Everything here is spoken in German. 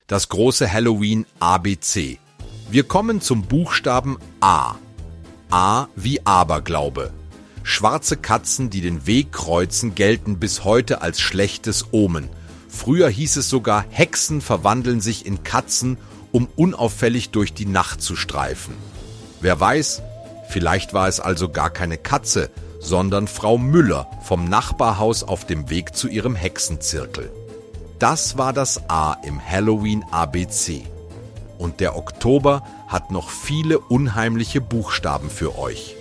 Das große Halloween ABC. Wir kommen zum Buchstaben A. A wie Aberglaube. Schwarze Katzen, die den Weg kreuzen, gelten bis heute als schlechtes Omen. Früher hieß es sogar, Hexen verwandeln sich in Katzen, um unauffällig durch die Nacht zu streifen. Wer weiß, vielleicht war es also gar keine Katze, sondern Frau Müller vom Nachbarhaus auf dem Weg zu ihrem Hexenzirkel. Das war das A im Halloween ABC. Und der Oktober hat noch viele unheimliche Buchstaben für euch.